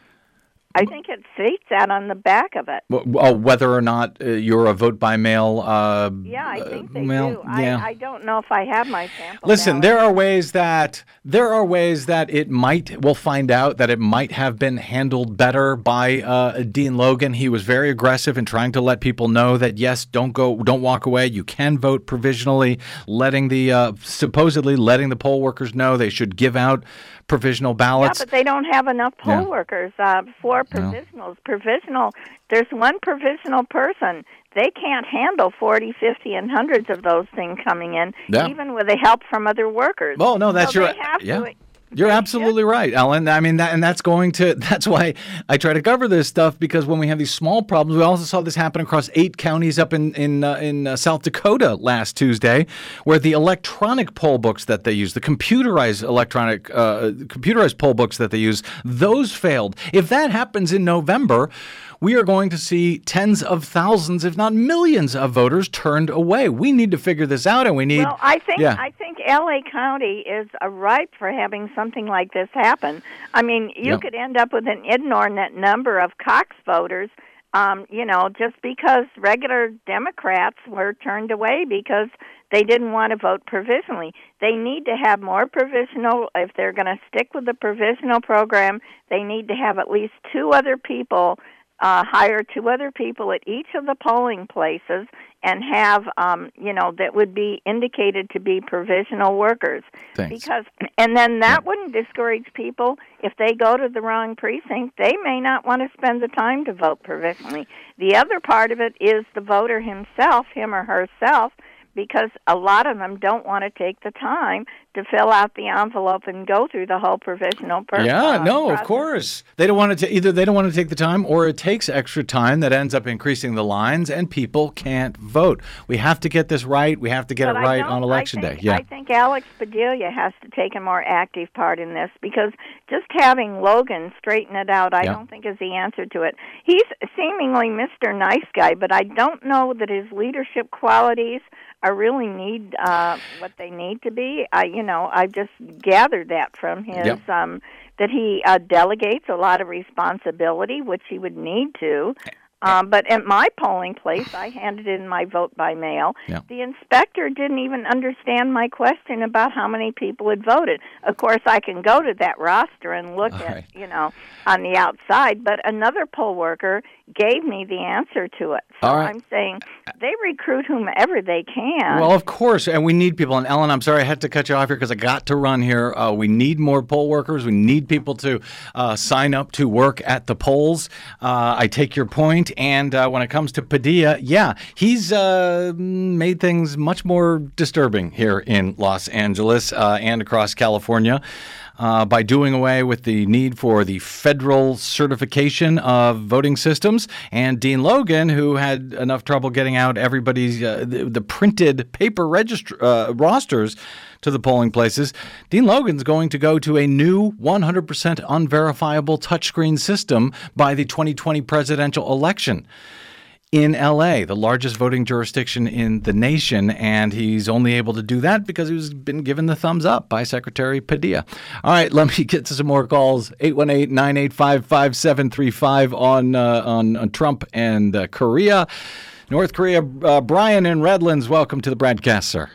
I think it states that on the back of it. Well, oh, whether or not uh, you're a vote by mail. Uh, Yeah, I think they uh, well, do. Yeah. I, I don't know if I have my sample Listen, ballot. there are ways that there are ways that it might. We'll find out that it might have been handled better by uh, Dean Logan. He was very aggressive in trying to let people know that yes, don't go, don't walk away. You can vote provisionally. Letting the uh, supposedly letting the poll workers know they should give out provisional ballots. Yeah, but they don't have enough poll Yeah. workers uh, for provisionals. Provisional, there's one provisional person. They can't handle forty, fifty, and hundreds of those things coming in, Yeah. even with the help from other workers. Oh no, that's so your they have yeah. to, You're they absolutely right, Ellen. I mean, that, and that's going to, that's why I try to cover this stuff, because when we have these small problems, we also saw this happen across eight counties up in, in, uh, in uh, South Dakota last Tuesday, where the electronic poll books that they use, the computerized electronic, uh, computerized poll books that they use, those failed. If that happens in November, we are going to see tens of thousands, if not millions, of voters turned away. We need to figure this out, and we need. Well, I think yeah. I think L A County is uh, ripe for having something like this happen. I mean, you Yeah. could end up with an inordinate number of Cox voters, um, you know, just because regular Democrats were turned away because they didn't want to vote provisionally. They need to have more provisional. If they're going to stick with the provisional program, they need to have at least two other people. Uh, hire two other people at each of the polling places and have, um, you know, that would be indicated to be provisional workers. Thanks. Because, and then that wouldn't discourage people. If they go to the wrong precinct, they may not want to spend the time to vote provisionally. The other part of it is the voter himself, him or herself, because a lot of them don't want to take the time to fill out the envelope and go through the whole provisional per- Yeah, uh, no, process. of course. They don't want to either they don't want to take the time, or it takes extra time that ends up increasing the lines and people can't vote. We have to get this right. We have to get But it I right don't- on election I think, day. Yeah. I think Alex Padilla has to take a more active part in this, because just having Logan straighten it out, I Yeah. don't think is the answer to it. He's seemingly Mister Nice Guy, but I don't know that his leadership qualities are really need uh, what they need to be. Uh, you know. know, I just gathered that from his, Yep. um, that he uh, delegates a lot of responsibility, which he would need to. Um, but at my polling place, I handed in my vote by mail. Yeah. The inspector didn't even understand my question about how many people had voted. Of course, I can go to that roster and look All at, right. you know, on the outside, but another poll worker gave me the answer to it. So All right. I'm saying they recruit whomever they can. Well, of course, and we need people. And Ellen, I'm sorry I had to cut you off here because I got to run here. Uh, we need more poll workers. We need people to uh, sign up to work at the polls. Uh, I take your point. And uh, when it comes to Padilla, yeah, he's uh, made things much more disturbing here in Los Angeles uh, and across California. Uh, by doing away with the need for the federal certification of voting systems. And Dean Logan, who had enough trouble getting out everybody's uh, the, the printed paper registr- uh, rosters to the polling places, Dean Logan's going to go to a new one hundred percent unverifiable touchscreen system by the twenty twenty presidential election in L A, the largest voting jurisdiction in the nation, and he's only able to do that because he's been given the thumbs up by Secretary Padilla. All right, let me get to some more calls. eight one eight, nine eight five, five seven three five on, uh, on, on Trump and uh, Korea. North Korea, uh, Brian in Redlands, welcome to the broadcast, sir.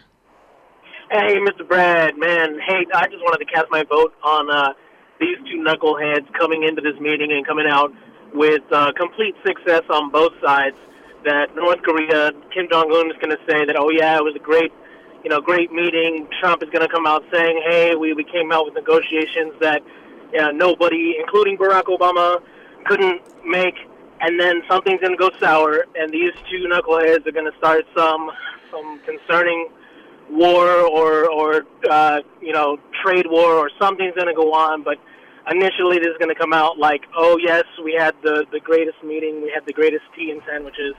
Hey, Mister Brad, man, hey, I just wanted to cast my vote on uh, these two knuckleheads coming into this meeting and coming out with uh, complete success on both sides. That North Korea, Kim Jong-un is going to say that, oh yeah, it was a great, you know, great meeting. Trump is going to come out saying, hey, we, we came out with negotiations that uh, nobody, including Barack Obama, couldn't make, and then something's going to go sour, and these two knuckleheads are going to start some some concerning war or, or uh, you know, trade war, or something's going to go on, but initially, this is going to come out like, oh, yes, we had the, the greatest meeting. We had the greatest tea and sandwiches.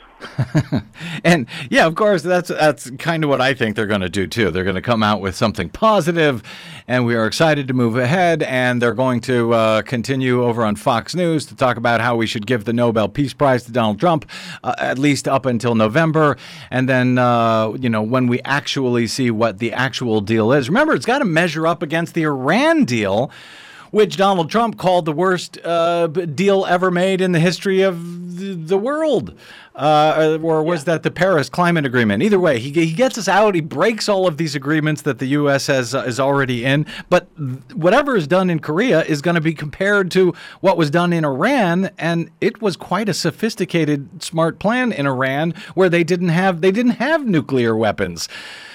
And, yeah, of course, that's that's kind of what I think they're going to do, too. They're going to come out with something positive, and we are excited to move ahead. And they're going to uh, continue over on Fox News to talk about how we should give the Nobel Peace Prize to Donald Trump, uh, at least up until November. And then, uh, you know, when we actually see what the actual deal is. Remember, it's got to measure up against the Iran deal, which Donald Trump called the worst uh, deal ever made in the history of the, the world. Uh, or was yeah. that the Paris Climate Agreement? Either way, he, he gets us out. He breaks all of these agreements that the U S has uh, is already in. But whatever is done in Korea is going to be compared to what was done in Iran, and it was quite a sophisticated, smart plan in Iran where they didn't have they didn't have nuclear weapons.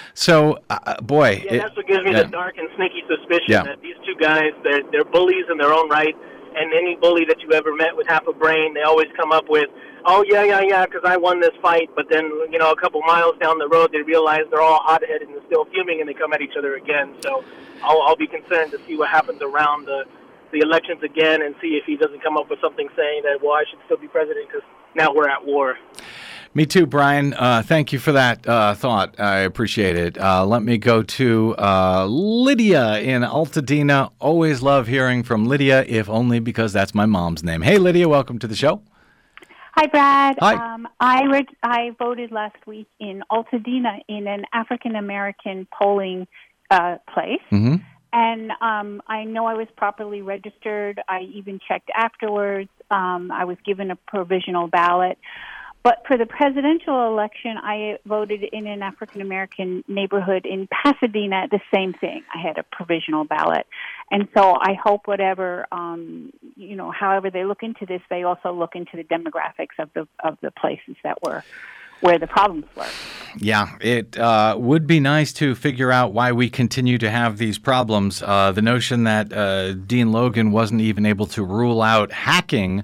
So, uh, boy. Yeah, it, that's what gives me yeah. the dark and sneaky suspicion Yeah. that these two guys, they're, they're bullies in their own right, and any bully that you ever met with half a brain, they always come up with, oh, yeah, yeah, yeah, because I won this fight, but then, you know, a couple miles down the road, they realize they're all hot-headed and still fuming, and they come at each other again. So I'll, I'll be concerned to see what happens around the, the elections again and see if he doesn't come up with something saying that, well, I should still be president because now we're at war. Me too, Brian. Uh, thank you for that uh, thought. I appreciate it. Uh, let me go to uh, Lydia in Altadena. Always love hearing from Lydia, if only because that's my mom's name. Hey, Lydia, welcome to the show. Hi, Brad. Hi. Um, I read, I voted last week in Altadena in an African-American polling uh, place. Mm-hmm. And um, I know I was properly registered. I even checked afterwards. Um, I was given a provisional ballot. But for the presidential election, I voted in an African-American neighborhood in Pasadena, the same thing. I had a provisional ballot. And so I hope whatever, um, you know, however they look into this, they also look into the demographics of the of the places that were where the problems were. Yeah, it uh, would be nice to figure out why we continue to have these problems. Uh, the notion that uh, Dean Logan wasn't even able to rule out hacking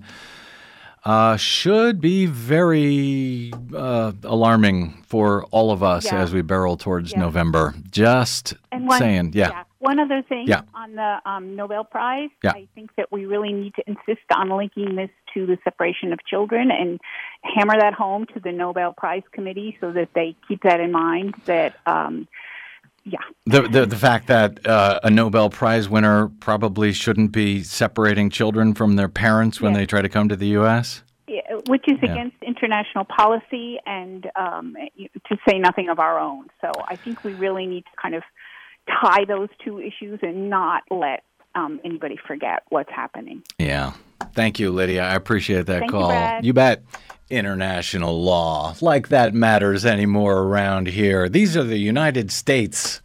Uh, should be very uh, alarming for all of us yeah. as we barrel towards yeah. November. Just and one, saying, yeah. yeah. One other thing yeah. on the um, Nobel Prize, yeah. I think that we really need to insist on linking this to the separation of children and hammer that home to the Nobel Prize Committee so that they keep that in mind, that um, yeah. The, the the fact that uh, a Nobel Prize winner probably shouldn't be separating children from their parents when yes. they try to come to the U S? Yeah, which is yeah. against international policy and um, to say nothing of our own. So I think we really need to kind of tie those two issues and not let um, anybody forget what's happening. Yeah. Thank you, Lydia. I appreciate that Thank you, call. Brad. You bet. International law, like that matters anymore around here. These are the United States.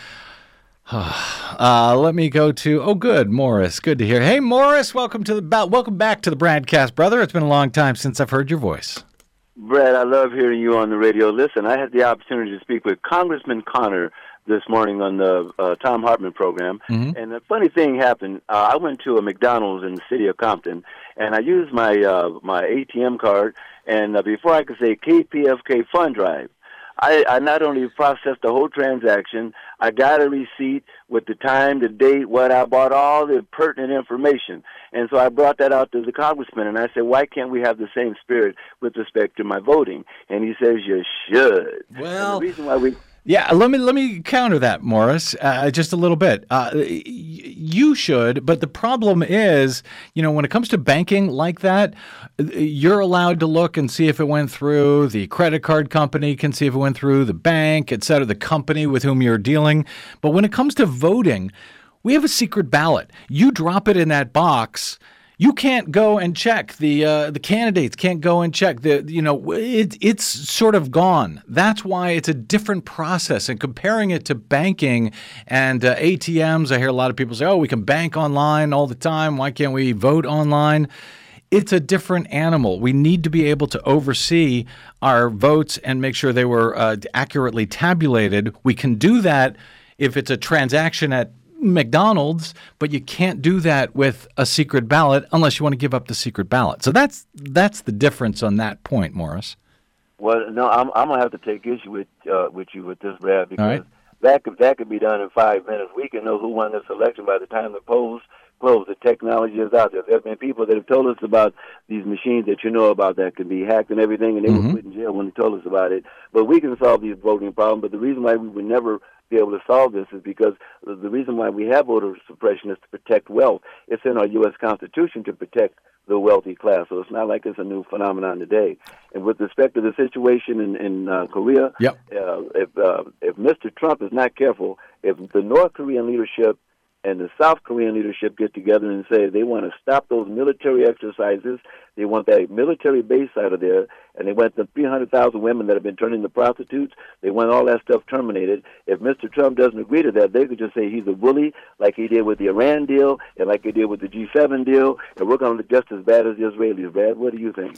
Uh, let me go to, oh, good, Morris. Good to hear. Hey, Morris, welcome to the welcome back to the Bradcast, brother. It's been a long time since I've heard your voice. Brad, I love hearing you on the radio. Listen, I had the opportunity to speak with Congressman Connor this morning on the uh, Tom Hartman program, mm-hmm. and a funny thing happened. Uh, I went to a McDonald's in the city of Compton, and I used my uh, my A T M card, and uh, before I could say K P F K Fund Drive, I, I not only processed the whole transaction, I got a receipt with the time, the date, what I bought, all the pertinent information. And so I brought that out to the congressman, and I said, why can't we have the same spirit with respect to my voting? And he says, you should. Well, and the reason why we... Yeah, let me let me counter that, Morris, uh, just a little bit. Uh, y- you should, but the problem is, you know, when it comes to banking like that, you're allowed to look and see if it went through. The credit card company can see if it went through, the bank, et cetera, the company with whom you're dealing. But when it comes to voting, we have a secret ballot. You drop it in that box. You can't go and check. The uh, the candidates can't go and check. The you know it, it's sort of gone. That's why it's a different process. And comparing it to banking and uh, A T Ms, I hear a lot of people say, "Oh, we can bank online all the time. Why can't we vote online?" It's a different animal. We need to be able to oversee our votes and make sure they were uh, accurately tabulated. We can do that if it's a transaction at McDonald's, but you can't do that with a secret ballot unless you want to give up the secret ballot. So that's that's the difference on that point, Morris. Well, no, I'm I'm gonna have to take issue with uh, with you with this, Brad, because right. that could that could be done in five minutes. We can know who won this election by the time the polls close. The technology is out there. There's been people that have told us about these machines that you know about that could be hacked and everything, and they mm-hmm. were put in jail when they told us about it. But we can solve these voting problems. But the reason why we would never be able to solve this is because the reason why we have voter suppression is to protect wealth. It's in our U S Constitution to protect the wealthy class, so it's not like it's a new phenomenon today. And with respect to the situation in, in uh, Korea, yep. uh, if uh, if Mister Trump is not careful, if the North Korean leadership and the South Korean leadership get together and say they want to stop those military exercises, they want that military base out of there, and they want the three hundred thousand women that have been turned into prostitutes, they want all that stuff terminated. If Mister Trump doesn't agree to that, they could just say he's a bully, like he did with the Iran deal and like he did with the G seven deal, and we're going to look just as bad as the Israelis. Brad, what do you think?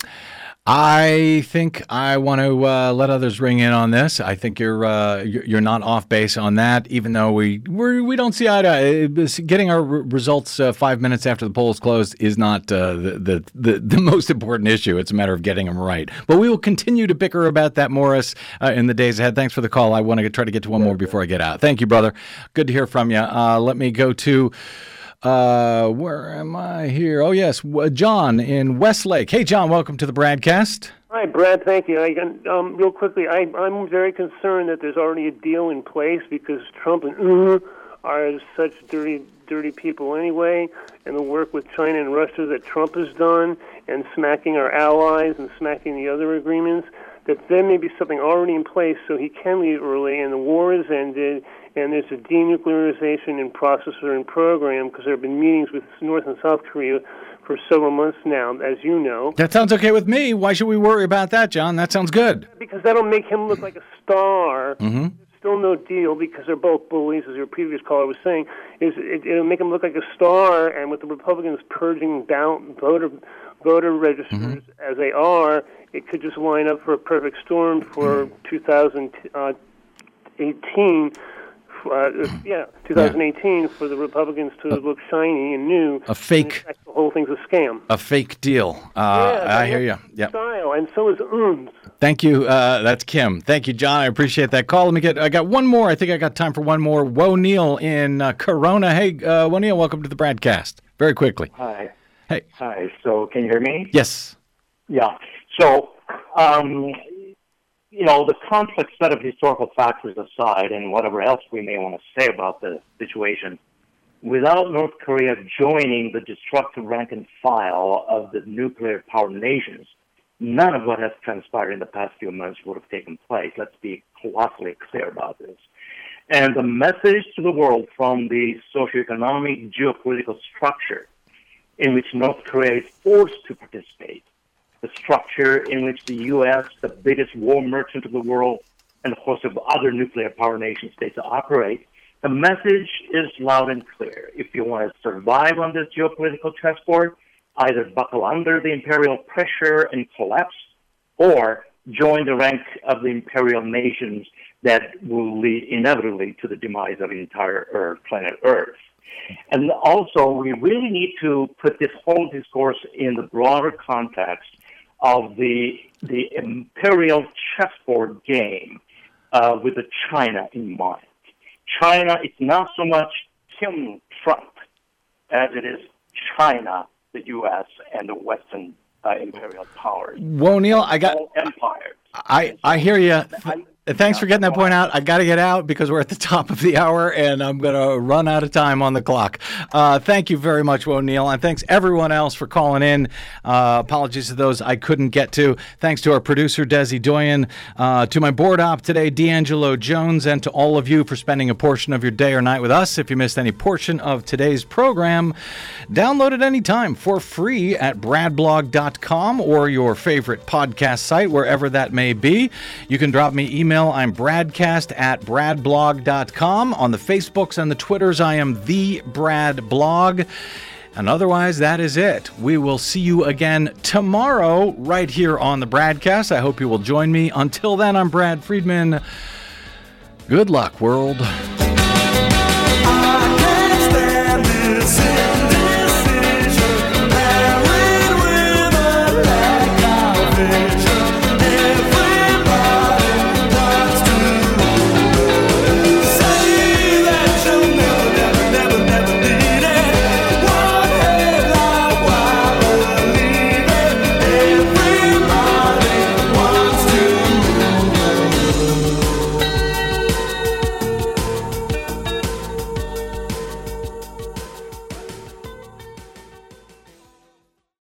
I think I want to uh, let others ring in on this. I think you're uh, you're not off base on that, even though we we're, we don't see eye to eye. Getting our results uh, five minutes after the polls closed is not uh, the, the the the most important issue. It's a matter of getting them right. But we will continue to bicker about that, Morris, uh, in the days ahead. Thanks for the call. I want to try to get to one more before I get out. Thank you, brother. Good to hear from you. Uh, let me go to. Uh, where am I here? Oh, yes, John in Westlake. Hey, John, welcome to the Bradcast. Hi, Brad. Thank you. I, um, real quickly, I, I'm very concerned that there's already a deal in place because Trump and uh, are such dirty, dirty people anyway, and the work with China and Russia that Trump has done, and smacking our allies and smacking the other agreements, that there may be something already in place so he can leave early, and the war is ended, and there's a denuclearization in process or in program, because there have been meetings with North and South Korea for several months now, as you know. That sounds okay with me. Why should we worry about that, John? That sounds good. Because that'll make him look like a star. Mm-hmm. Still no deal, because they're both bullies, as your previous caller was saying. Is it, it'll make him look like a star, and with the Republicans purging down voter voter registers mm-hmm. as they are, it could just line up for a perfect storm for mm-hmm. two thousand eighteen. Uh, yeah, twenty eighteen yeah. for the Republicans to uh, look shiny and new. A fake. And the whole thing's a scam. A fake deal. Uh, yeah, I hear you. Yeah. Style, and so is Ums. Thank you. Uh, that's Kim. Thank you, John. I appreciate that call. Let me get. I got one more. I think I got time for one more. Wo Neil in uh, Corona. Hey, uh, Wo Neil, welcome to the Bradcast. Very quickly. Hi. Hey. Hi. So, can you hear me? Yes. Yeah. So, um. You know, the complex set of historical factors aside and whatever else we may want to say about the situation, without North Korea joining the destructive rank and file of the nuclear power nations, none of what has transpired in the past few months would have taken place. Let's be colossally clear about this. And the message to the world from the socioeconomic, geopolitical structure in which North Korea is forced to participate, the structure in which the U S, the biggest war merchant of the world, and a host of other nuclear power nation states operate, the message is loud and clear. If you want to survive on this geopolitical chessboard, either buckle under the imperial pressure and collapse, or join the rank of the imperial nations that will lead inevitably to the demise of the entire Earth, planet Earth. And also, we really need to put this whole discourse in the broader context of the the imperial chessboard game uh, with the China in mind. China is not so much Kim Trump as it is China, the U S, and the Western uh, imperial powers. Whoa, Neil, I got empires. I, I hear you. Thanks for getting that point out. I got to get out because we're at the top of the hour and I'm going to run out of time on the clock. Uh, thank you very much, Wo Neil, and thanks everyone else for calling in. Uh, apologies to those I couldn't get to. Thanks to our producer, Desi Doyen, uh, to my board op today, D'Angelo Jones, and to all of you for spending a portion of your day or night with us. If you missed any portion of today's program, download it anytime for free at brad blog dot com or your favorite podcast site, wherever that may be. You can drop me email. I'm bradcast at brad blog dot com. On the Facebooks and the Twitters, I am the Brad Blog. And otherwise, that is it. We will see you again tomorrow right here on the Bradcast. I hope you will join me. Until then, I'm Brad Friedman. Good luck, world.